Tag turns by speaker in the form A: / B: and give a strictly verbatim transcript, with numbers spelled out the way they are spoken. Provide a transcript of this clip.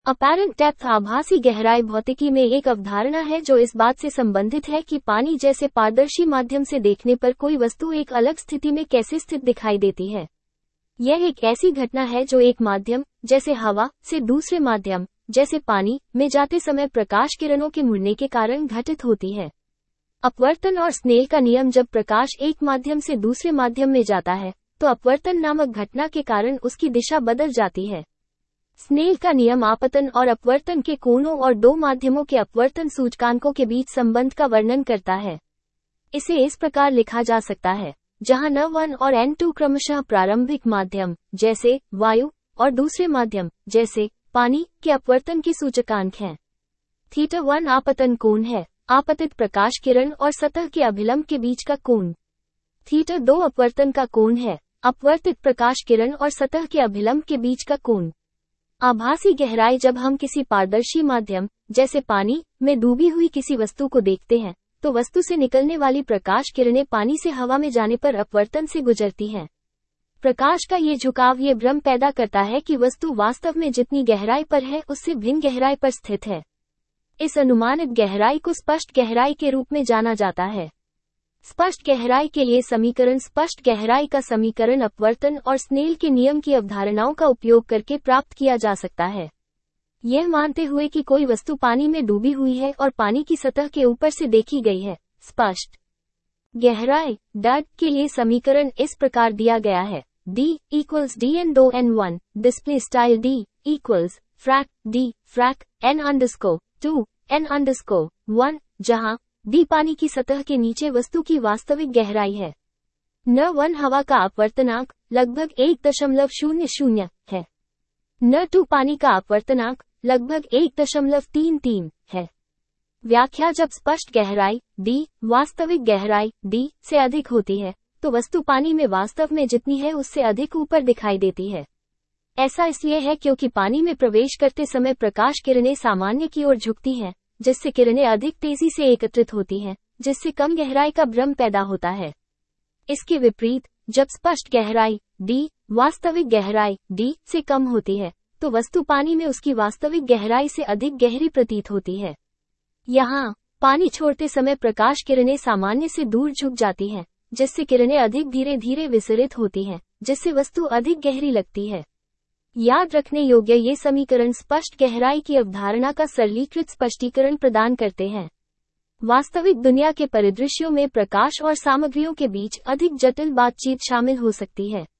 A: Apparent depth आभासी गहराई भौतिकी में एक अवधारणा है जो इस बात से संबंधित है कि पानी जैसे पारदर्शी माध्यम से देखने पर कोई वस्तु एक अलग स्थिति में कैसे स्थित दिखाई देती है। यह एक ऐसी घटना है जो एक माध्यम, जैसे हवा, से दूसरे माध्यम, जैसे पानी, में जाते समय प्रकाश किरणों के मुड़ने के कारण घटित होती है। अपवर्तन और स्नेल का नियम जब प्रकाश एक माध्यम से दूसरे माध्यम में जाता है, तो अपवर्तन नामक घटना के कारण उसकी दिशा बदल जाती है। स्नेल का नियम आपतन और अपवर्तन के कोणों और दो माध्यमों के अपवर्तन सूचकांकों के बीच संबंध का वर्णन करता है। इसे इस प्रकार लिखा जा सकता है, जहां न वन और एन टू क्रमशः प्रारंभिक माध्यम, जैसे वायु, और दूसरे माध्यम, जैसे पानी, के अपवर्तन की सूचकांक हैं। थीटा वन आपतन कोण है, आपतित प्रकाश किरण और सतह के अभिलंब के बीच का कोण। थीटा दो अपवर्तन का कोण है, अपवर्तित प्रकाश किरण और सतह के अभिलंब के बीच का कोण। आभासी गहराई जब हम किसी पारदर्शी माध्यम, जैसे पानी, में डूबी हुई किसी वस्तु को देखते हैं, तो वस्तु से निकलने वाली प्रकाश किरणें पानी से हवा में जाने पर अपवर्तन से गुजरती हैं। प्रकाश का ये झुकाव ये भ्रम पैदा करता है कि वस्तु वास्तव में जितनी गहराई पर है उससे भिन्न गहराई पर स्थित है। इस अनुमानित गहराई को स्पष्ट गहराई के रूप में जाना जाता है। स्पष्ट गहराई के लिए समीकरण स्पष्ट गहराई का समीकरण अपवर्तन और स्नेल के नियम की अवधारणाओं का उपयोग करके प्राप्त किया जा सकता है। यह मानते हुए कि कोई वस्तु पानी में डूबी हुई है और पानी की सतह के ऊपर से देखी गई है। स्पष्ट गहराई डट के लिए समीकरण इस प्रकार दिया गया है, d इक्वल्स डी एन दो n one, display style d equals frac d frac n underscore two n underscore one, जहां d पानी की सतह के नीचे वस्तु की वास्तविक गहराई है। न वन हवा का अपवर्तनांक लगभग एक दशमलव शून्य शून्य है। न टू पानी का अपवर्तनांक लगभग एक दशमलव तीन तीन है। व्याख्या जब स्पष्ट गहराई d वास्तविक गहराई d से अधिक होती है, तो वस्तु पानी में वास्तव में जितनी है उससे अधिक ऊपर दिखाई देती है। ऐसा इसलिए है क्योंकि पानी में प्रवेश करते समय प्रकाश किरणें सामान्य की ओर झुकती हैं, जिससे किरणें अधिक तेजी से एकत्रित होती हैं, जिससे कम गहराई का भ्रम पैदा होता है। इसके विपरीत, जब स्पष्ट गहराई d वास्तविक गहराई d से कम होती है, तो वस्तु पानी में उसकी वास्तविक गहराई से अधिक गहरी प्रतीत होती है। यहाँ पानी छोड़ते समय प्रकाश किरणें सामान्य से दूर झुक जाती हैं, जिससे किरणें अधिक धीरे धीरे विसरित होती हैं, जिससे वस्तु अधिक गहरी लगती है। याद रखने योग्य ये समीकरण स्पष्ट गहराई की अवधारणा का सरलीकृत स्पष्टीकरण प्रदान करते हैं। वास्तविक दुनिया के परिदृश्यों में प्रकाश और सामग्रियों के बीच अधिक जटिल बातचीत शामिल हो सकती है।